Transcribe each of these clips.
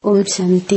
ओम शांति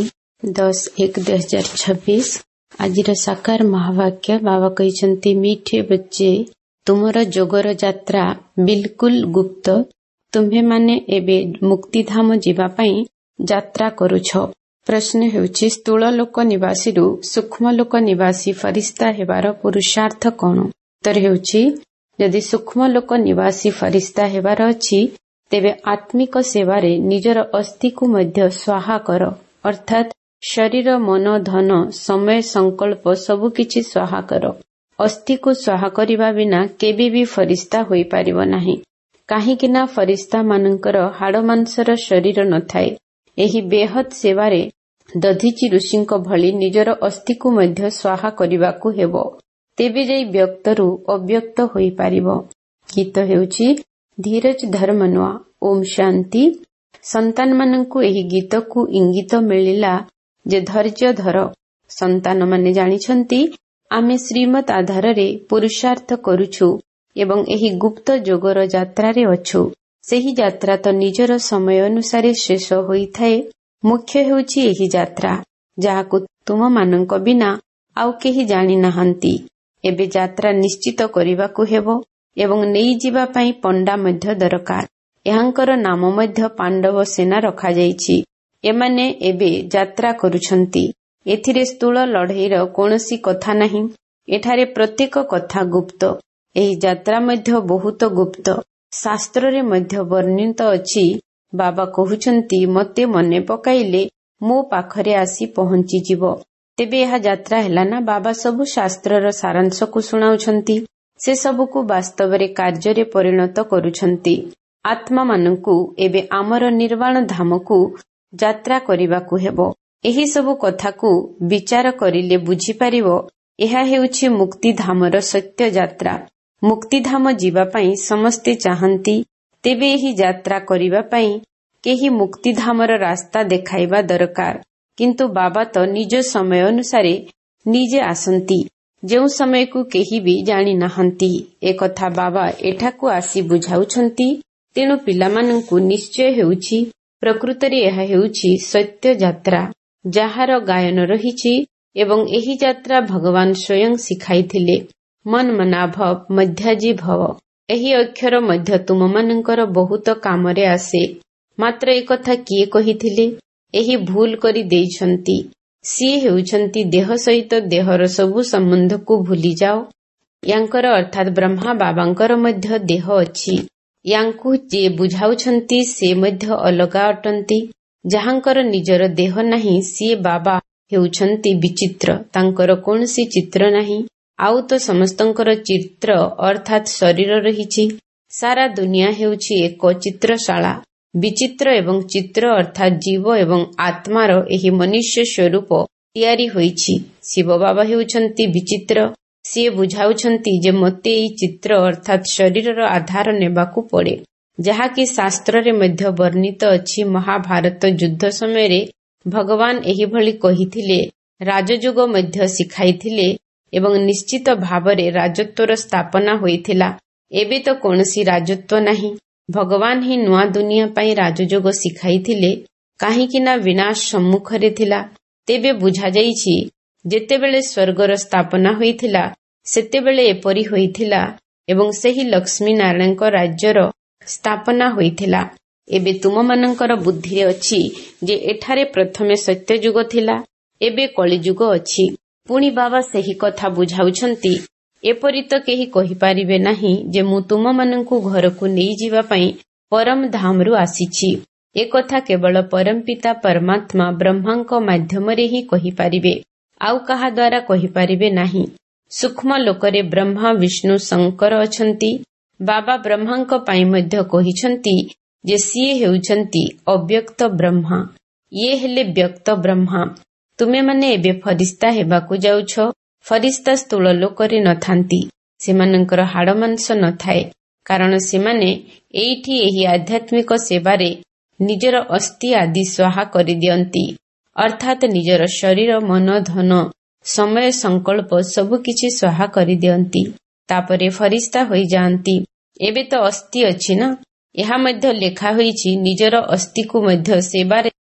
10/1/2026 आज साकार महावाक्य बाबा कहते मीठे बच्चे तुमर जोगर यात्रा बिल्कुल गुप्त तुम्हे माने एबे मुक्तिधाम जीवापाई यात्रा करुछ। प्रश्न हेउछि स्थूल लोक निवासी सूक्ष्म लोक निवासी फरिश्ता हेबार पुरुषार्थ कौन? उत्तर हेउछि यदि सूक्ष्म लोक निवासी फरिश्ता हेबार अछि तेबे आत्मिक सेवारे निजर अस्थि को मध्य स्वाहा कर अर्थात शरीर मन धन समय संकल्प सबु किछि स्वाहा कर। अस्थि को स्वाहा करिबा बिना केबे भी फरिश्ता होई पारिबो नाही, काहेकि ना फरिश्ता मानकर हाड़ मांसर शरीर नथाए। एही बेहद सेवारे दधीची ऋषिंक भଳି निजर अस्थि को मध्य स्वाहा करिबाकू हेबो, तेबे जाई व्यक्तरू अव्यक्त होई पारिबो। गीत हेउछि धीरज धर्मनुआ। ओम शांति। संतान मानंकु एही गीत को इंगित मिलिला जे धैर्य धर। संतान माने जानिछंती आमे श्रीमत आधार रे पुरुषार्थ करुछु एवं एही गुप्त जोगर यात्रा रे अछु। सेही यात्रा तो निजर समय अनुसार शेष होइथाए। मुख्य हेउछि एही यात्रा जाहाकु तुम मानंक बिना आउ केही जानि नाहंती। एबे यात्रा निश्चित करिबाकू हेबो एवं नेई जीवा पई पंडा मध्य दरकार। एहांकर नाम मध्य पांडव सेना रखा जाइछि। एमाने एबे यात्रा करुछंती। एथिरे स्थूल लढेईर कोनोसी कथा नाही। एठारे प्रत्येक कथा गुप्त। एही यात्रा मध्य बहुत गुप्त। शास्त्र रे मध्य वर्णित अछि। बाबा कहुछंती मते मने पकाइले मो पाखरे आसी पहुंची जिवो। तेबे एहा यात्रा हैला ना। बाबा सबु शास्त्रर सारांश को सुनाउछंती। से सबु को वास्तव रे कार्य रे परिणत करुछंती। आत्मा मानंकु एबे आमर निर्वाण धाम को यात्रा करिबाकू हेबो। एही सबु कथा को विचार करिले बुझी पारिबो एहा हेउछि मुक्ति धामर सत्य यात्रा। मुक्ति धाम जीवा पई समस्ते चाहंती। तेबे एही यात्रा करिबा पई केही मुक्ति धामर रास्ता देखाइबा दरकार। किंतु बाबा तो निज समय अनुसारे निजे आसंती, जेउ समय को केही भी जानि नाहंती। एक कथा बाबा एठाकू आसी बुझाउछंती। तेणु पिलामानंकु निश्चय हेउछि प्रकृतरे एहा हेउछि सत्य यात्रा जाहार गायन रहिछि एवं एही यात्रा भगवान स्वयं सिखाइथिले। मन मना भव मध्याजी भव। एही अक्षर मध्य तुम मानंकर बहुत कामरे आसे। मात्र एक कथा किए कहिथिले एही भूल करि देइछंती। सिए हेउछंती देह सहित देहर सबु संबंध को भूली जाओ। यांकर अर्थात ब्रह्मा बाबांकर मध्य देह अछि। यांकु जे बुझाउछंती से मध्य अलगा अटंती। जहांकर निजर देह नाही सिए बाबा हेउछंती विचित्र। तांकर कोनसी चित्र नाही। आउ तो समस्तंकर चित्र अर्थात शरीर रहिछि। सारा दुनिया हेउछि एक चित्रशाला। विचित्र एवं चित्र अर्थात जीव एवं आत्मार एही मनुष्य स्वरूप तैयारी होइछि। शिव बाबा हेउछंती विचित्र। सिए बुझाउछंती जे मते एई चित्र अर्थात शरीरर आधार नेबाकू पड़े, जहाकि शास्त्र रे मध्य वर्णित अछि। महाभारत युद्ध समय रे भगवान एही भଳି कहिथिले, राजयोग मध्य सिखाइथिले एवं निश्चित भावरे राजत्वर स्थापना होइथिला। एबे तो कोनसी राजत्व नाही। भगवान ही नुआ दुनिया पई राजयोग सिखाइथिले, काहेकि ना विनाश सम्मुखरे थिला। तेबे बुझा जाइछि जेतेबेले स्वर्गर स्थापना होइथिला सेतेबेले एपरि होइथिला एवं सेही लक्ष्मी नारायणଙ୍କ राज्यर स्थापना होइथिला। एबे तुम मानंकर बुद्धि अछि जे एठारे प्रथमे सत्य युग थिला, एबे कली युग अछि। पुणी बाबा सेही कथा बुझाउछंती। एपरि तो केही कहि पारिबे नाही जे मु तुम मानंकु घरकु नेई जीवा पई परम धामरु आसीछि। ए कथा केवल परम पिता परमात्मा ब्रह्मांक माध्यमरे ही कहि पारिबे, आउ कहा द्वारा कहि पारिबे नाही। सूक्ष्म लोकरे ब्रह्मा विष्णु शंकर अछंती। बाबा ब्रह्मांक पई मध्य कहिछंती जे सिए हेउछंती अव्यक्त ब्रह्मा, ये हेले व्यक्त ब्रह्मा। तुमे माने एबे फरिश्ता हेबाकू जाउछ। फरिश्ता स्थूल लोकरे नथांती। सेमानंकर हाड़ मांस नथाए, कारण सेमाने एइठी एही आध्यात्मिक सेवारे निजर अस्थि आदि स्वाहा करि दियंती। अर्थात निजर शरीर मन धन समय संकल्प सबु किछि स्वाहा करि दियंती। तापरे फरिश्ता होई जांती। एबे तो अस्थि अछि ना। एहा मध्य लेखा होइछि निजर अस्थि को मध्य सेवारे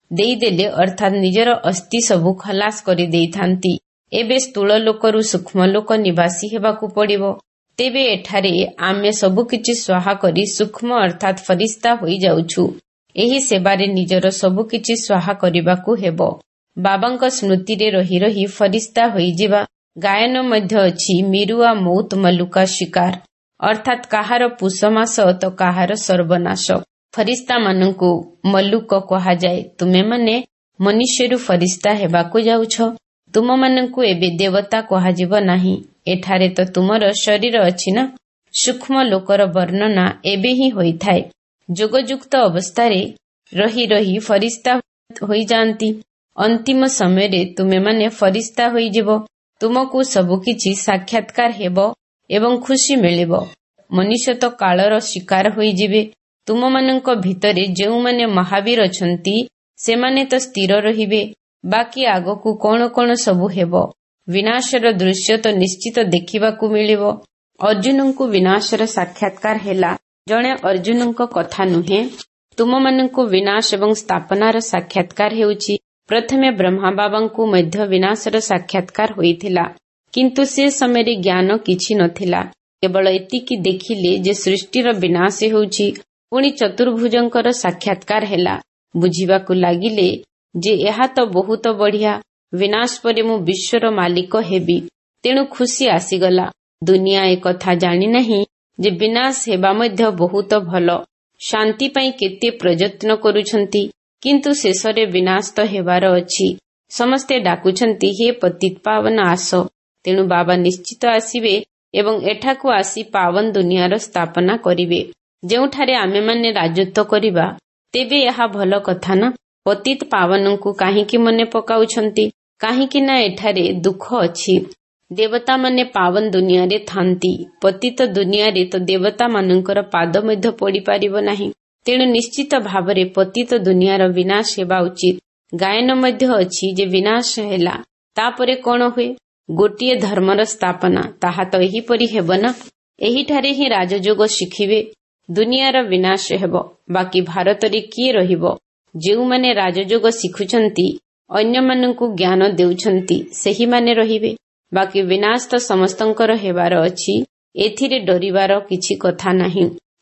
ଦେଇଦେଲେ ଅର୍ଥାତ୍ ନିଜର ଅସ୍ଥି ସବୁ ଖଲାସ କରିଦେଇଥାନ୍ତି। ଏବେ ସ୍ଥୂଳ ଲୋକରୁ ସୂକ୍ଷ୍ମ ଲୋକ ନିବାସୀ ହେବାକୁ ପଡ଼ିବ। ତେବେ ଏଠାରେ ଆମେ ସବୁକିଛି ସ୍ୱାହା କରି ସୂକ୍ଷ୍ମ ଅର୍ଥାତ୍ ଫରିସ୍ତା ହୋଇଯାଉଛୁ। ଏହି ସେବାରେ ନିଜର ସବୁକିଛି ସ୍ୱାହା କରିବାକୁ ହେବ। ବାବାଙ୍କ ସ୍ମୃତିରେ ରହି ରହି ଫରିସ୍ତା ହୋଇଯିବା। ଗାୟନ ମଧ୍ୟ ଅଛି, ମିରୁଆ ମୌତ ମଲୁକା ଶିକାର, ଅର୍ଥାତ୍ କାହାର ପୁଷ ମାସ ତ କାହାର ସର୍ବନାଶ। ଫରିସ୍ତାମାନଙ୍କୁ ମଲ୍ଲୁକ କୁହାଯାଏ। ତୁମେମାନେ ମନୁଷ୍ୟରୁ ଫରିସ୍ତା ହେବାକୁ ଯାଉଛ। ତୁମମାନଙ୍କୁ ଏବେ ଦେବତା କୁହାଯିବ ନାହିଁ। ଏଠାରେ ତ ତୁମର ଶରୀର ଅଛି ନା। ସୂକ୍ଷ୍ମ ଲୋକର ବର୍ଣ୍ଣନା ଏବେ ହିଁ ହୋଇଥାଏ। ଯୋଗଯୁକ୍ତ ଅବସ୍ଥାରେ ରହି ରହି ଫରିସ୍ତା ହୋଇଯାଆନ୍ତି। ଅନ୍ତିମ ସମୟରେ ତୁମେମାନେ ଫରିସ୍ତା ହୋଇଯିବ। ତୁମକୁ ସବୁକିଛି ସାକ୍ଷାତକାର ହେବ ଏବଂ ଖୁସି ମିଳିବ। ମନୁଷ୍ୟ ତ କାଳର ଶିକାର ହୋଇଯିବେ। ତୁମମାନଙ୍କ ଭିତରେ ଯେଉଁମାନେ ମହାବୀର ଅଛନ୍ତି ସେମାନେ ତ ସ୍ଥିର ରହିବେ। ବାକି ଆଗକୁ କଣ କଣ ସବୁ ହେବ, ବିନାଶର ଦୃଶ୍ୟ ତ ନିଶ୍ଚିତ ଦେଖିବାକୁ ମିଳିବ। ଅର୍ଜୁନଙ୍କୁ ବିନାଶର ସାକ୍ଷାତକାର ହେଲା। ଜଣେ ଅର୍ଜୁନଙ୍କ କଥା ନୁହେଁ, ତୁମମାନଙ୍କୁ ବିନାଶ ଏବଂ ସ୍ଥାପନାର ସାକ୍ଷାତକାର ହେଉଛି। ପ୍ରଥମେ ବ୍ରହ୍ମା ବାବାଙ୍କୁ ମଧ୍ୟ ବିନାଶର ସାକ୍ଷାତକାର ହୋଇଥିଲା, କିନ୍ତୁ ସେ ସମୟରେ ଜ୍ଞାନ କିଛି ନଥିଲା। କେବଳ ଏତିକି ଦେଖିଲେ ଯେ ସୃଷ୍ଟିର ବିନାଶ ହେଉଛି। ପୁଣି ଚତୁର୍ଭୁଜଙ୍କର ସାକ୍ଷାତକାର ହେଲା। ବୁଝିବାକୁ ଲାଗିଲେ ଯେ ଏହା ତ ବହୁତ ବଢ଼ିଆ, ବିନାଶ ପରେ ମୁଁ ବିଶ୍ୱର ମାଲିକ ହେବି। ତେଣୁ ଖୁସି ଆସିଗଲା। ଦୁନିଆ ଏକଥା ଜାଣିନାହିଁ ଯେ ବିନାଶ ହେବା ମଧ୍ୟ ବହୁତ ଭଲ। ଶାନ୍ତି ପାଇଁ କେତେ ପ୍ରଯତ୍ନ କରୁଛନ୍ତି, କିନ୍ତୁ ଶେଷରେ ବିନାଶ ତ ହେବାର ଅଛି। ସମସ୍ତେ ଡାକୁଛନ୍ତି, ହେ ପତିତ ପାବନ ଆସ। ତେଣୁ ବାବା ନିଶ୍ଚିତ ଆସିବେ ଏବଂ ଏଠାକୁ ଆସି ପାବନ ଦୁନିଆର ସ୍ଥାପନା କରିବେ, ଯେଉଁଠାରେ ଆମେମାନେ ରାଜତ୍ୱ କରିବା। ତେବେ ଏହା ଭଲ କଥା ନା। ପତିତ ପାବନଙ୍କୁ କାହିଁକି ମନେ ପକାଉଛନ୍ତି? କାହିଁକି ନା ଏଠାରେ ଦୁଃଖ ଅଛି। ଦେବତାମାନେ ପାବନ ଦୁନିଆରେ ଥାନ୍ତି। ପତିତ ଦୁନିଆରେ ତ ଦେବତାମାନଙ୍କର ପାଦ ମଧ୍ୟ ପଡ଼ିପାରିବ ନାହିଁ। ତେଣୁ ନିଶ୍ଚିତ ଭାବରେ ପତିତ ଦୁନିଆର ବିନାଶ ହେବା ଉଚିତ। ଗାୟନ ମଧ୍ୟ ଅଛି ଯେ ବିନାଶ ହେଲା ତାପରେ କଣ ହୁଏ? ଗୋଟିଏ ଧର୍ମର ସ୍ଥାପନା। ତାହା ତ ଏହିପରି ହେବ ନା। ଏହିଠାରେ ହିଁ ରାଜଯୋଗ ଶିଖିବେ। ଦୁନିଆର ବିନାଶ ହେବ, ବାକି ଭାରତରେ କିଏ ରହିବ? ଯେଉଁମାନେ ରାଜଯୋଗ ଶିଖୁଛନ୍ତି, ଅନ୍ୟମାନଙ୍କୁ ଜ୍ଞାନ ଦେଉଛନ୍ତି, ସେହିମାନେ ରହିବେ। ବାକି ବିନାଶ ତ ସମସ୍ତଙ୍କର ହେବାର ଅଛି। ଏଥିରେ ଡରିବାର କିଛି କଥା ନାହିଁ।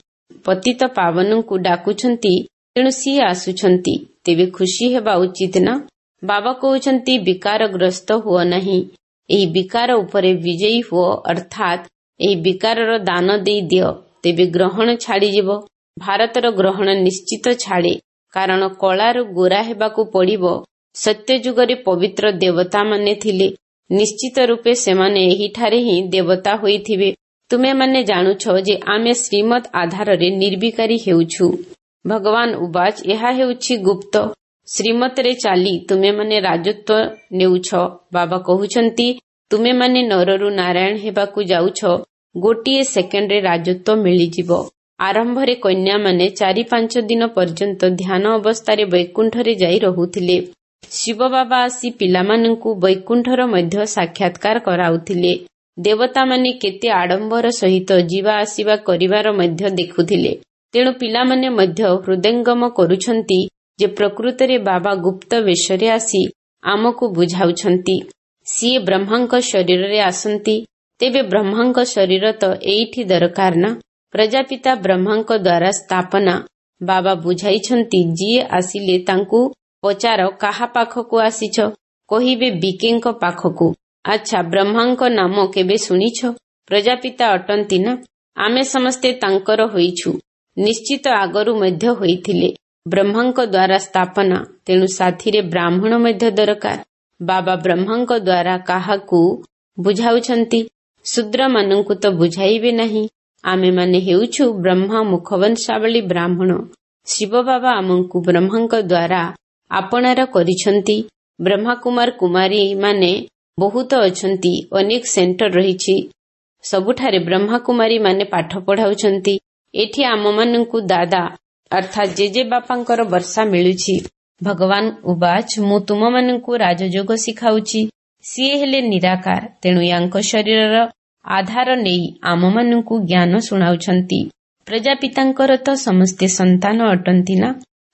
ପତିତ ପାବନଙ୍କୁ ଡାକୁଛନ୍ତି, ତେଣୁ ସିଏ ଆସୁଛନ୍ତି। ତେବେ ଖୁସି ହେବା ଉଚିତ ନା। ବାବା କହୁଛନ୍ତି, ବିକାରଗ୍ରସ୍ତ ହୁଅ ନାହିଁ। ଏହି ବିକାର ଉପରେ ବିଜୟୀ ହୁଅ, ଅର୍ଥାତ୍ ଏହି ବିକାରର ଦାନ ଦେଇଦିଅ। ତେବେ ଗ୍ରହଣ ଛାଡ଼ିଯିବ। ଭାରତର ଗ୍ରହଣ ନିଶ୍ଚିତ ଛାଡ଼େ, କାରଣ କଳାରୁ ଗୋରା ହେବାକୁ ପଡ଼ିବ। ସତ୍ୟଯୁଗରେ ପବିତ୍ର ଦେବତାମାନେ ଥିଲେ। ନିଶ୍ଚିତ ରୂପେ ସେମାନେ ଏହିଠାରେ ହିଁ ଦେବତା ହୋଇଥିବେ। ତୁମେମାନେ ଜାଣୁଛ ଯେ ଆମେ ଶ୍ରୀମତ ଆଧାରରେ ନିର୍ବିକାରୀ ହେଉଛୁ। ଭଗବାନ ଉବାଚ, ଏହା ହେଉଛି ଗୁପ୍ତ। ଶ୍ରୀମତରେ ଚାଲି ତୁମେମାନେ ରାଜତ୍ୱ ନେଉଛ। ବାବା କହୁଛନ୍ତି, ତୁମେମାନେ ନରରୁ ନାରାୟଣ ହେବାକୁ ଯାଉଛ। ଗୋଟିଏ ସେକେଣ୍ଡରେ ରାଜତ୍ୱ ମିଳିଯିବ। ଆରମ୍ଭରେ କନ୍ୟାମାନେ 4-5 ଦିନ ପର୍ଯ୍ୟନ୍ତ ଧ୍ୟାନ ଅବସ୍ଥାରେ ବୈକୁଣ୍ଠରେ ଯାଇ ରହୁଥିଲେ। ଶିବ ବାବା ଆସି ପିଲାମାନଙ୍କୁ ବୈକୁଣ୍ଠର ମଧ୍ୟ ସାକ୍ଷାତକାର କରାଉଥିଲେ। ଦେବତାମାନେ କେତେ ଆଡମ୍ବର ସହିତ ଯିବା ଆସିବା କରିବାର ମଧ୍ୟ ଦେଖୁଥିଲେ। ତେଣୁ ପିଲାମାନେ ମଧ୍ୟ ହୃଦୟଙ୍ଗମ କରୁଛନ୍ତି ଯେ ପ୍ରକୃତରେ ବାବା ଗୁପ୍ତ ବେଶରେ ଆସି ଆମକୁ ବୁଝାଉଛନ୍ତି। ସିଏ ବ୍ରହ୍ମାଙ୍କ ଶରୀରରେ ଆସନ୍ତି। ତେବେ ବ୍ରହ୍ମାଙ୍କ ଶରୀର ତ ଏଇଠି ଦରକାର ନା। ପ୍ରଜାପିତା ବ୍ରହ୍ମାଙ୍କ ଦ୍ୱାରା ସ୍ଥାପନା। ବାବା ବୁଝାଇଛନ୍ତି, ଯିଏ ଆସିଲେ ତାଙ୍କୁ ପଚାର, କାହା ପାଖକୁ ଆସିଛ? କହିବେ, ବିକେଙ୍କ ପାଖକୁ। ଆଚ୍ଛା, ବ୍ରହ୍ମାଙ୍କ ନାମ କେବେ ଶୁଣିଛ? ପ୍ରଜାପିତା ଅଟନ୍ତି ନା। ଆମେ ସମସ୍ତେ ତାଙ୍କର ହୋଇଛୁ। ନିଶ୍ଚିତ ଆଗରୁ ମଧ୍ୟ ହୋଇଥିଲେ। ବ୍ରହ୍ମାଙ୍କ ଦ୍ୱାରା ସ୍ଥାପନା। ତେଣୁ ସାଥିରେ ବ୍ରାହ୍ମଣ ମଧ୍ୟ ଦରକାର। ବାବା ବ୍ରହ୍ମାଙ୍କ ଦ୍ୱାରା କାହାକୁ ବୁଝାଉଛନ୍ତି? ଶୂଦ୍ରମାନଙ୍କୁ ତ ବୁଝାଇବେ ନାହିଁ। ଆମେମାନେ ହେଉଛୁ ବ୍ରହ୍ମା ମୁଖବଂଶାବଳୀ ବ୍ରାହ୍ମଣ। ଶିବ ବାବା ଆମକୁ ବ୍ରହ୍ମାଙ୍କ ଦ୍ୱାରା ଆପଣାର କରିଛନ୍ତି। ବ୍ରହ୍ମାକୁମାର କୁମାରୀ ମାନେ ବହୁତ ଅଛନ୍ତି। ଅନେକ ସେଣ୍ଟର ରହିଛି। ସବୁଠାରେ ବ୍ରହ୍ମାକୁମାରୀ ମାନେ ପାଠ ପଢ଼ାଉଛନ୍ତି। ଏଠି ଆମମାନଙ୍କୁ ଦାଦା ଅର୍ଥାତ୍ ଜେଜେ ବାପାଙ୍କର ବର୍ଷା ମିଳୁଛି। ଭଗବାନ ଉବାଚ, ମୁଁ ତୁମମାନଙ୍କୁ ରାଜଯୋଗ ଶିଖାଉଛି। ସିଏ ହେଲେ ନିରାକାର। ତେଣୁ ୟାଙ୍କ ଶରୀରର ଆଧାର ନେଇ ଆମମାନଙ୍କୁ ଜ୍ଞାନ ଶୁଣାଉଛନ୍ତି। ପ୍ରଜାପିତାଙ୍କର ତ ସମସ୍ତେ ସନ୍ତାନ ଅଟନ୍ତି ନା।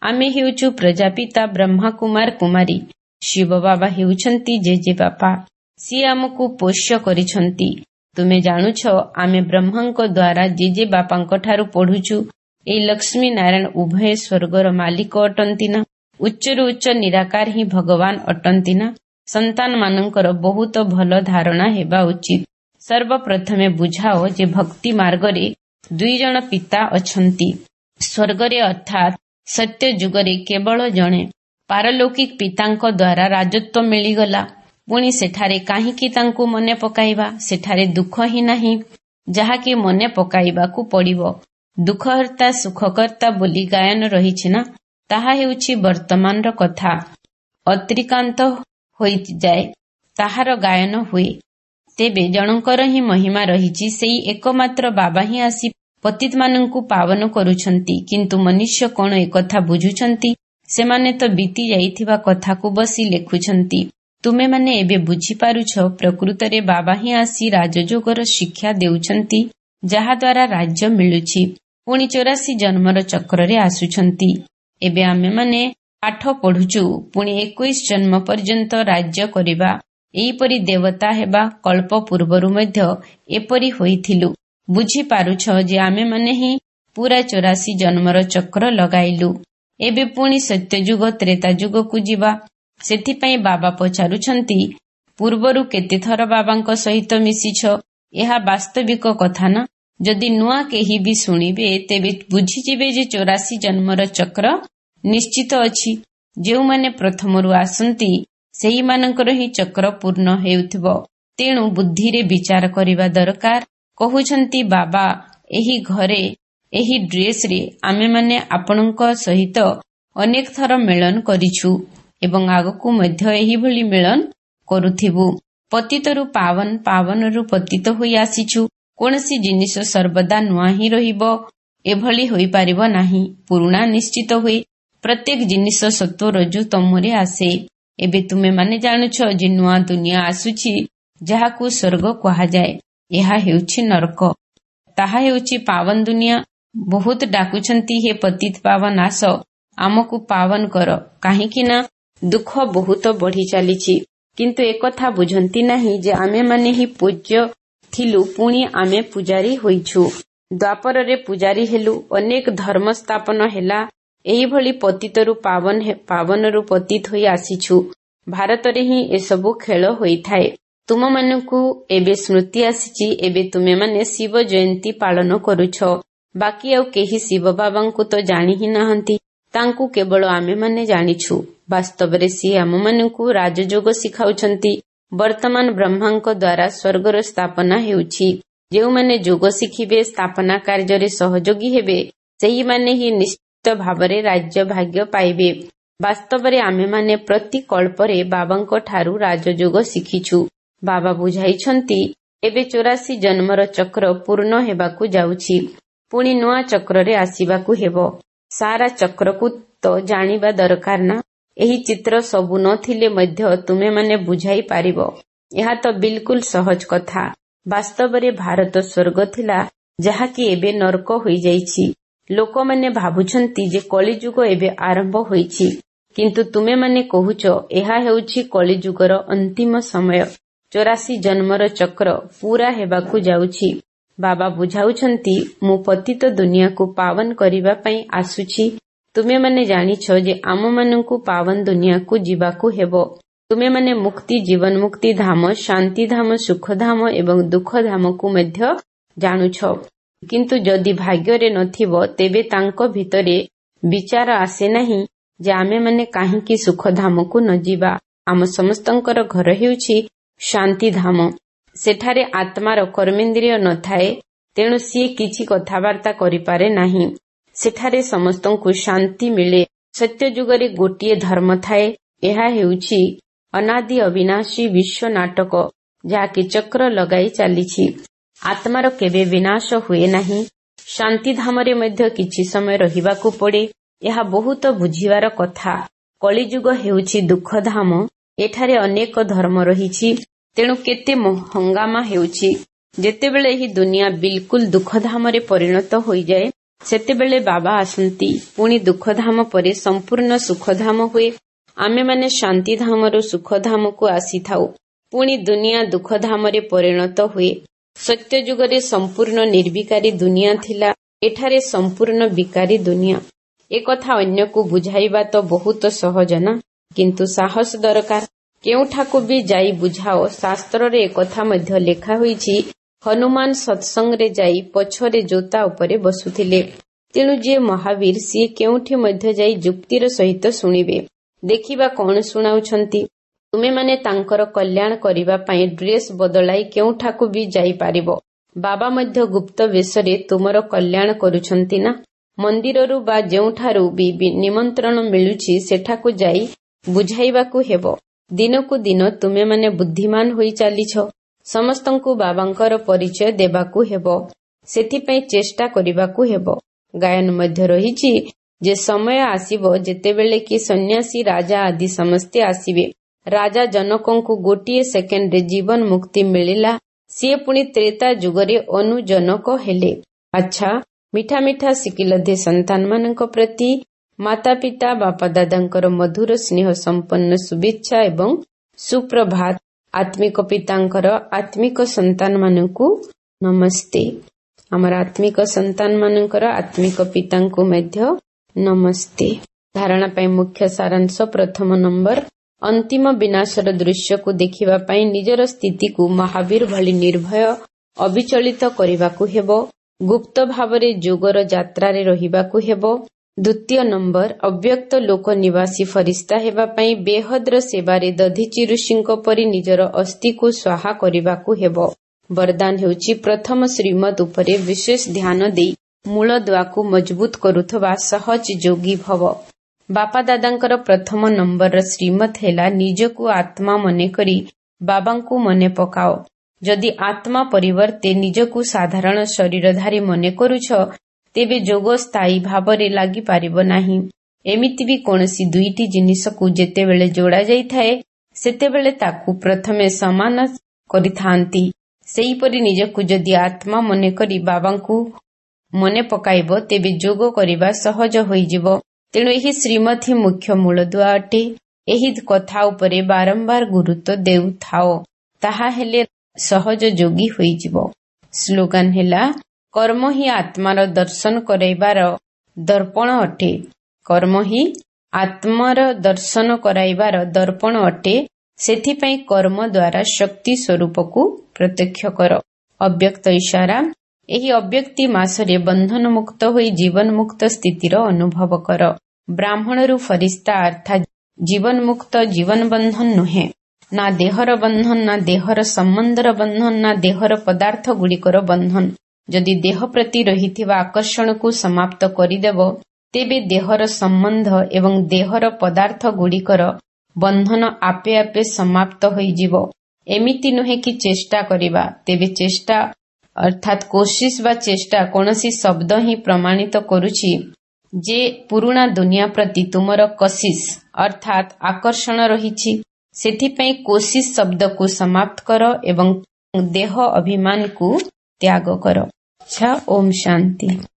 ଆମେ ହେଉଛୁ ପ୍ରଜାପିତା ବ୍ରହ୍ମା କୁମାର କୁମାରୀ। ଶିବ ବାବା ହେଉଛନ୍ତି ଜେଜେବାପା। ସିଏ ଆମକୁ ପୋଷ୍ୟ କରିଛନ୍ତି। ତୁମେ ଜାଣୁଛ ଆମେ ବ୍ରହ୍ମାଙ୍କ ଦ୍ୱାରା ଜେଜେବାପାଙ୍କ ଠାରୁ ପଢୁଛୁ। ଏଇ ଲକ୍ଷ୍ମୀ ନାରାୟଣ ଉଭୟ ସ୍ୱର୍ଗର ମାଲିକ ଅଟନ୍ତି ନା? ଉଚ୍ଚରୁ ଉଚ୍ଚ ନିରାକାର ହିଁ ଭଗବାନ ଅଟନ୍ତି ନା? ସନ୍ତାନ ମାନଙ୍କର ବହୁତ ଭଲ ଧାରଣା ହେବା ଉଚିତ। ସର୍ବପ୍ରଥମେ ବୁଝାଅ ଯେ ଭକ୍ତି ମାର୍ଗରେ 2 ଜଣ ପିତା ଅଛନ୍ତି। ସ୍ୱର୍ଗରେ ଅର୍ଥାତ୍ ସତ୍ୟ ଯୁଗରେ କେବଳ ଜଣେ। ପାରଲୌକିକ ପିତାଙ୍କ ଦ୍ୱାରା ରାଜତ୍ୱ ମିଳିଗଲା। ପୁଣି ସେଠାରେ କାହିଁକି ତାଙ୍କୁ ମନେ ପକାଇବା? ସେଠାରେ ଦୁଃଖ ହିଁ ନାହିଁ ଯାହାକି ମନେ ପକାଇବାକୁ ପଡ଼ିବ। ଦୁଃଖହର୍ତ୍ତା ସୁଖକର୍ତ୍ତା ବୋଲି ଗାୟନ ରହିଛି ନା? ତାହା ହେଉଛି ବର୍ତ୍ତମାନର କଥା। ଅତିକ୍ରାନ୍ତ ହୋଇଯାଏ ତାହାର ଗାୟନ ହୁଏ। ତେବେ ଜଣଙ୍କର ହିଁ ମହିମା ରହିଛି। ସେଇ ଏକମାତ୍ର ବାବା ହିଁ ଆସି ପତିତମାନଙ୍କୁ ପାବନ କରୁଛନ୍ତି। କିନ୍ତୁ ମନୁଷ୍ୟ କଣ ଏକଥା ବୁଝୁଛନ୍ତି? ସେମାନେ ତ ବିତି ଯାଇଥିବା କଥାକୁ ବସି ଲେଖୁଛନ୍ତି। ତୁମେମାନେ ଏବେ ବୁଝିପାରୁଛ ପ୍ରକୃତରେ ବାବା ହିଁ ଆସି ରାଜଯୋଗର ଶିକ୍ଷା ଦେଉଛନ୍ତି, ଯାହାଦ୍ୱାରା ରାଜ୍ୟ ମିଳୁଛି। ପୁଣି 84 ଜନ୍ମର ଚକ୍ରରେ ଆସୁଛନ୍ତି। ଏବେ ଆମେମାନେ ପାଠ ପଢୁଛୁ ପୁଣି 21 ଜନ୍ମ ପର୍ଯ୍ୟନ୍ତ ରାଜ୍ୟ କରିବା, ଏହିପରି ଦେବତା ହେବା। କଳ୍ପ ପୂର୍ବରୁ ମଧ୍ୟ ଏପରି ହୋଇଥିଲୁ। ବୁଝିପାରୁଛ ଯେ ଆମେମାନେ ହିଁ ପୁରା 84 ଜନ୍ମର ଚକ୍ର ଲଗାଇଲୁ। ଏବେ ପୁଣି ସତ୍ୟଯୁଗ ତ୍ରେତା ଯୁଗକୁ ଯିବା। ସେଥିପାଇଁ ବାବା ପଚାରୁଛନ୍ତି, ପୂର୍ବରୁ କେତେଥର ବାବାଙ୍କ ସହିତ ମିଶିଛ? ଏହା ବାସ୍ତବିକ କଥା ନା? ଯଦି ନୂଆ କେହି ବି ଶୁଣିବେ ତେବେ ବୁଝିଯିବେ ଯେ 84 ଜନ୍ମର ଚକ୍ର ନିଶ୍ଚିତ ଅଛି। ଯେଉଁମାନେ ପ୍ରଥମରୁ ଆସନ୍ତି ସେହିମାନଙ୍କର ହିଁ ଚକ୍ର ପୂର୍ଣ୍ଣ ହେଉଥିବ। ତେଣୁ ବୁଦ୍ଧିରେ ବିଚାର କରିବା ଦରକାର। କହୁଛନ୍ତି ବାବା, ଏହି ଘରେ ଏହି ଡ୍ରେସରେ ଆମେମାନେ ଆପଣଙ୍କ ସହିତ ଅନେକ ଥର ମିଳନ କରିଛୁ ଏବଂ ଆଗକୁ ମଧ୍ୟ ଏହିଭଳି ମିଳନ କରୁଥିବୁ। ପତିତରୁ ପାବନ, ପାବନରୁ ପତିତ ହୋଇ ଆସିଛୁ। କୌଣସି ଜିନିଷ ସର୍ବଦା ନୂଆ ହିଁ ରହିବ ଏଭଳି ହୋଇପାରିବ ନାହିଁ। ପୁରୁଣା ନିଶ୍ଚିତ ହୁଏ। ପ୍ରତ୍ୟେକ ଜିନିଷ ସତ୍ତ୍ୱ ରଜୁ ତମରେ ଆସେ। ଏବେ ତୁମେମାନେ ଜାଣୁଛ ଯେ ନୂଆ ଦୁନିଆ ଆସୁଛି ଯାହାକୁ ସ୍ୱର୍ଗ କୁହାଯାଏ। ଏହା ହେଉଛି ନରକ, ତାହା ହେଉଛି ପାବନ ଦୁନିଆ। ବହୁତ ଡାକୁଛନ୍ତି, ହେ ପତିତ ପାବନ ଆସ, ଆମକୁ ପାବନ କର। କାହିଁକି ନା ଦୁଃଖ ବହୁତ ବଢି ଚାଲିଛି। କିନ୍ତୁ ଏକଥା ବୁଝନ୍ତି ନାହିଁ ଯେ ଆମେମାନେ ହିଁ ପୂଜ୍ୟ ଥିଲୁ, ପୁଣି ଆମେ ପୂଜାରୀ ହୋଇଛୁ। ଦ୍ୱାପରରେ ପୂଜାରୀ ହେଲୁ, ଅନେକ ଧର୍ମ ସ୍ଥାପନ ହେଲା। ଏହିଭଳି ପତିତରୁ ପାବନ, ପାବନରୁ ପତିତ ହୋଇ ଆସିଛୁ। ଭାରତରେ ହିଁ ଏସବୁ ଖେଳ ହୋଇଥାଏ। ତୁମମାନଙ୍କୁ ଏବେ ସ୍ମୃତି ଆସିଛି। ଏବେ ତୁମେମାନେ ଶିବ ଜୟନ୍ତୀ ପାଳନ କରୁଛ। ବାକି ଆଉ କେହି ଶିବ ବାବାଙ୍କୁ ତ ଜାଣି ହିଁ ନାହାନ୍ତି। ତାଙ୍କୁ କେବଳ ଆମେମାନେ ଜାଣିଛୁ। ବାସ୍ତବରେ ସିଏ ଆମମାନଙ୍କୁ ରାଜଯୋଗ ଶିଖାଉଛନ୍ତି। ବର୍ତ୍ତମାନ ବ୍ରହ୍ମାଙ୍କ ଦ୍ୱାରା ସ୍ୱର୍ଗର ସ୍ଥାପନା ହେଉଛି। ଯେଉଁମାନେ ଯୋଗ ଶିଖିବେ, ସ୍ଥାପନା କାର୍ଯ୍ୟରେ ସହଯୋଗୀ ହେବେ, ସେହିମାନେ ହିଁ ନିଶ୍ଚିତ ଭାବରେ ରାଜ୍ୟ ଭାଗ୍ୟ ପାଇବେ। ବାସ୍ତବରେ ଆମେମାନେ ପ୍ରତି କଳ୍ପରେ ବାବାଙ୍କ ଠାରୁ ରାଜଯୋଗ ଶିଖିଛୁ। ବାବା ବୁଝାଇଛନ୍ତି ଏବେ 84 ଜନ୍ମର ଚକ୍ର ପୂର୍ଣ୍ଣ ହେବାକୁ ଯାଉଛି। ପୁଣି ନୂଆ ଚକ୍ରରେ ଆସିବାକୁ ହେବ। ସାରା ଚକ୍ରକୁ ତ ଜାଣିବା ଦରକାର ନା? ଏହି ଚିତ୍ର ସବୁ ନଥିଲେ ମଧ୍ୟ ତୁମେମାନେ ବୁଝାଇ ପାରିବ। ଏହା ତ ବିଲକୁଲ ସହଜ କଥା। ବାସ୍ତବରେ ଭାରତ ସ୍ୱର୍ଗ ଥିଲା, ଯାହାକି ଏବେ ନରକ ହୋଇଯାଇଛି। ଲୋକମାନେ ଭାବୁଛନ୍ତି ଯେ କଳିଯୁଗ ଏବେ ଆରମ୍ଭ ହୋଇଛି, କିନ୍ତୁ ତୁମେମାନେ କହୁଛ ଏହା ହେଉଛି କଳିଯୁଗର ଅନ୍ତିମ ସମୟ। 84 ଜନ୍ମର ଚକ୍ର ପୂରା ହେବାକୁ ଯାଉଛି। ବାବା ବୁଝାଉଛନ୍ତି, ମୁଁ ପତିତ ଦୁନିଆକୁ ପାବନ କରିବା ପାଇଁ ଆସୁଛି। ତୁମେମାନେ ଜାଣିଛ ଯେ ଆମମାନଙ୍କୁ ପାବନ ଦୁନିଆକୁ ଯିବାକୁ ହେବ। ତୁମେମାନେ ମୁକ୍ତି, ଜୀବନ ମୁକ୍ତି ଧାମ, ଶାନ୍ତି ଧାମ, ସୁଖଧାମ ଏବଂ ଦୁଃଖ ଧାମକୁ ମଧ୍ୟ ଜାଣୁଛ। କିନ୍ତୁ ଯଦି ଭାଗ୍ୟରେ ନଥିବ ତେବେ ତାଙ୍କ ଭିତରେ ବିଚାର ଆସେ ନାହିଁ ଯେ ଆମେମାନେ କାହିଁକି ସୁଖଧାମକୁ ନ ଯିବା। ଆମ ସମସ୍ତଙ୍କର ଘର ହେଉଛି ଶାନ୍ତିଧାମ। ସେଠାରେ ଆତ୍ମାର କର୍ମେନ୍ଦ୍ରିୟ ନଥାଏ, ତେଣୁ ସିଏ କିଛି କଥାବାର୍ତ୍ତା କରିପାରେ ନାହିଁ। ସେଠାରେ ସମସ୍ତଙ୍କୁ ଶାନ୍ତି ମିଳେ। ସତ୍ୟ ଯୁଗରେ ଗୋଟିଏ ଧର୍ମ ଥାଏ। ଏହା ହେଉଛି ଅନାଦି ଅବିନାଶୀ ବିଶ୍ୱ ନାଟକ, ଯାହାକି ଚକ୍ର ଲଗାଇ ଚାଲିଛି। ଆତ୍ମାର କେବେ ବିନାଶ ହୁଏ ନାହିଁ। ଶାନ୍ତିଧାମରେ ମଧ୍ୟ କିଛି ସମୟ ରହିବାକୁ ପଡ଼େ। ଏହା ବହୁତ ବୁଝିବାର କଥା। କଳିଯୁଗ ହେଉଛି ଦୁଃଖଧାମ। ଏଠାରେ ଅନେକ ଧର୍ମ ରହିଛି, ତେଣୁ କେତେ ହଙ୍ଗାମା ହେଉଛି। ଯେତେବେଳେ ଏହି ଦୁନିଆ ବିଲକୁଲ ଦୁଃଖଧାମରେ ପରିଣତ ହୋଇଯାଏ, ସେତେବେଳେ ବାବା ଆସନ୍ତି। ପୁଣି ଦୁଃଖଧାମ ପରେ ସମ୍ପୂର୍ଣ୍ଣ ସୁଖଧାମ ହୁଏ। ଆମେମାନେ ଶାନ୍ତିଧାମରୁ ସୁଖଧାମକୁ ଆସିଥାଉ। ପୁଣି ଦୁନିଆ ଦୁଃଖଧାମରେ ପରିଣତ ହୁଏ। ସତ୍ୟଯୁଗରେ ସମ୍ପୂର୍ଣ୍ଣ ନିର୍ବିକାରୀ ଦୁନିଆ ଥିଲା। ଏଠାରେ ସମ୍ପୂର୍ଣ୍ଣ ବିକାରୀ ଦୁନିଆ। ଏକଥା ଅନ୍ୟକୁ ବୁଝାଇବା ତ ବହୁତ ସହଜ ନା, କିନ୍ତୁ ସାହସ ଦରକାର। କେଉଁଠାକୁ ବି ଯାଇ ବୁଝାଅ। ଶାସ୍ତ୍ରରେ ଏକଥା ମଧ୍ୟ ଲେଖା ହୋଇଛି, ହନୁମାନ ସତ୍ସଙ୍ଗରେ ଯାଇ ପଛରେ ଜୋତା ଉପରେ ବସୁଥିଲେ। ତେଣୁ ଯିଏ ମହାବୀର ସିଏ କେଉଁଠି ମଧ୍ୟ ଯାଇ ଯୁକ୍ତିର ସହିତ ଶୁଣିବେ। ଦେଖିବା କଣ ଶୁଣାଉଛନ୍ତି। ତୁମେମାନେ ତାଙ୍କର କଲ୍ୟାଣ କରିବା ପାଇଁ ଡ୍ରେସ୍ ବଦଳାଇ କେଉଁଠାକୁ ବି ଯାଇପାରିବ। ବାବା ମଧ୍ୟ ଗୁପ୍ତ ବେଶରେ ତୁମର କଲ୍ୟାଣ କରୁଛନ୍ତି ନା। ମନ୍ଦିରରୁ ବା ଯେଉଁଠାରୁ ବି ନିମନ୍ତ୍ରଣ ମିଳୁଛି ସେଠାକୁ ଯାଇ ବୁଝାଇବାକୁ ହେବ। ଦିନକୁ ଦିନ ତୁମେମାନେ ବୁଦ୍ଧିମାନ ହୋଇ ଚାଲିଛ। ସମସ୍ତଙ୍କୁ ବାବାଙ୍କର ପରିଚୟ ଦେବାକୁ ହେବ। ସେଥିପାଇଁ ଚେଷ୍ଟା କରିବାକୁ ହେବ। ଗାୟନ ମଧ୍ୟ ରହିଛି ଯେ ସମୟ ଆସିବ ଯେତେବେଳେ କି ସନ୍ନ୍ୟାସୀ, ରାଜା ଆଦି ସମସ୍ତେ ଆସିବେ। ରାଜା ଜନକଙ୍କୁ ଗୋଟିଏ ସେକେଣ୍ଡରେ ଜୀବନ ମୁକ୍ତି ମିଳିଲା। ସିଏ ପୁଣି ତ୍ରେତା ଯୁଗରେ ଅନୁଜନକ ହେଲେ। ଆଚ୍ଛା, ମିଠା ମିଠା ଶିକିଲଧେ ସନ୍ତାନମାନଙ୍କ ପ୍ରତି ମାତା ପିତା ବାପା ଦାଦାଙ୍କର ମଧୁର ସ୍ନେହ ସମ୍ପନ୍ନ ଶୁଭେଚ୍ଛା ଏବଂ ସୁପ୍ରଭାତ। ଆତ୍ମିକ ପିତାଙ୍କର ଆତ୍ମିକ ସନ୍ତାନମାନଙ୍କୁ ନମସ୍ତେ। ଆମର ଆତ୍ମିକ ସନ୍ତାନମାନଙ୍କର ଆତ୍ମିକ ପିତାଙ୍କୁ ମଧ୍ୟ ନମସ୍ତେ। ଧାରଣା ପାଇଁ ମୁଖ୍ୟ ସାରାଂଶ। ପ୍ରଥମ ନମ୍ବର, ଅନ୍ତିମ ବିନାଶର ଦୃଶ୍ୟକୁ ଦେଖିବା ପାଇଁ ନିଜର ସ୍ଥିତିକୁ ମହାବୀର ଭଳି ନିର୍ଭୟ ଅବିଚଳିତ କରିବାକୁ ହେବ। ଗୁପ୍ତ ଭାବରେ ଯୋଗର ଯାତ୍ରାରେ ରହିବାକୁ ହେବ। ଦ୍ୱିତୀୟ ନମ୍ବର, ଅବ୍ୟକ୍ତ ଲୋକ ନିବାସୀ ଫରିସ୍ତା ହେବା ପାଇଁ ବେହଦ୍ର ସେବାରେ ଦଧିଚି ଋଷିଙ୍କ ପରି ନିଜର ଅସ୍ଥିକୁ ସ୍ୱାହା କରିବାକୁ ହେବ। ବରଦାନ ହେଉଛି ପ୍ରଥମ ଶ୍ରୀମତ ଉପରେ ବିଶେଷ ଧ୍ୟାନ ଦେଇ ମୂଳଦୁଆକୁ ମଜବୁତ କରୁଥିବା ସହଜ ଯୋଗୀ ଭବ। ବାପା ଦାଦାଙ୍କର ପ୍ରଥମ ନମ୍ବରର ଶ୍ରୀମତ ହେଲା, ନିଜକୁ ଆତ୍ମା ମନେକରି ବାବାଙ୍କୁ ମନେ ପକାଅ। ଯଦି ଆତ୍ମା ପରିବର୍ତ୍ତେ ନିଜକୁ ସାଧାରଣ ଶରୀରଧାରୀ ମନେ କରୁଛ, ତେବେ ଯୋଗ ସ୍ଥାୟୀ ଭାବରେ ଲାଗିପାରିବ ନାହିଁ। ଏମିତି ବି କୌଣସି ଦୁଇଟି ଜିନିଷକୁ ଯେତେବେଳେ ଯୋଡ଼ା ଯାଇଥାଏ ସେତେବେଳେ ତାକୁ ପ୍ରଥମେ ସମାନ କରିଥାନ୍ତି। ସେହିପରି ନିଜକୁ ଯଦି ଆତ୍ମା ମନେକରି ବାବାଙ୍କୁ ମନେ ପକାଇବ ତେବେ ଯୋଗ କରିବା ସହଜ ହୋଇଯିବ। ତେଣୁ ଏହି ଶ୍ରୀମତ ହିଁ ମୁଖ୍ୟ ମୂଳଦୁଆ ଅଟେ। ଏହି କଥା ଉପରେ ବାରମ୍ବାର ଗୁରୁତ୍ୱ ଦେଉଥାଅ, ତାହା ହେଲେ ସହଜ ଯୋଗୀ ହୋଇଯିବ। ସ୍ଲୋଗାନ ହେଲା, କର୍ମ ହିଁ ଆତ୍ମାର ଦର୍ଶନ କରାଇବାର ଦର୍ପଣ ଅଟେ। କର୍ମ ହିଁ ଆତ୍ମାର ଦର୍ଶନ କରାଇବାର ଦର୍ପଣ ଅଟେ। ସେଥିପାଇଁ କର୍ମ ଦ୍ୱାରା ଶକ୍ତି ସ୍ୱରୂପକୁ ପ୍ରତ୍ୟକ୍ଷ କର। ଅବ୍ୟକ୍ତ ଇଶାରା, ଏହି ଅବ୍ୟକ୍ତି ମାସରେ ବନ୍ଧନ ମୁକ୍ତ ହୋଇ ଜୀବନ ମୁକ୍ତ ସ୍ଥିତିର ଅନୁଭବ କର। ବ୍ରାହ୍ମଣରୁ ଫରିସ୍ତା ଅର୍ଥାତ୍ ଜୀବନ ମୁକ୍ତ ଜୀବନ ବନ୍ଧନ ନୁହେଁ। ନା ଦେହର ବନ୍ଧନ, ନା ଦେହର ସମ୍ବନ୍ଧର ବନ୍ଧନ, ନା ଦେହର ପଦାର୍ଥ ଗୁଡ଼ିକର ବନ୍ଧନ। ଯଦି ଦେହ ପ୍ରତି ରହିଥିବା ଆକର୍ଷଣକୁ ସମାପ୍ତ କରିଦେବ ତେବେ ଦେହର ସମ୍ବନ୍ଧ ଏବଂ ଦେହର ପଦାର୍ଥ ଗୁଡ଼ିକର ବନ୍ଧନ ଆପେ ଆପେ ସମାପ୍ତ ହୋଇଯିବ। ଏମିତି ନୁହେଁ କି ଚେଷ୍ଟା କରିବା। ତେବେ ଚେଷ୍ଟା ଅର୍ଥାତ୍ କୋଶିଶ ବା ଚେଷ୍ଟା କୌଣସି ଶବ୍ଦ ହିଁ ପ୍ରମାଣିତ କରୁଛି ଯେ ପୁରୁଣା ଦୁନିଆ ପ୍ରତି ତୁମର କଶିଶ ଅର୍ଥାତ୍ ଆକର୍ଷଣ ରହିଛି। ସେଥିପାଇଁ କୋଶିଶ ଶବ୍ଦକୁ ସମାପ୍ତ କର ଏବଂ ଦେହ ଅଭିମାନକୁ ତ୍ୟାଗ କର। ଓମ୍ ଶାନ୍ତି।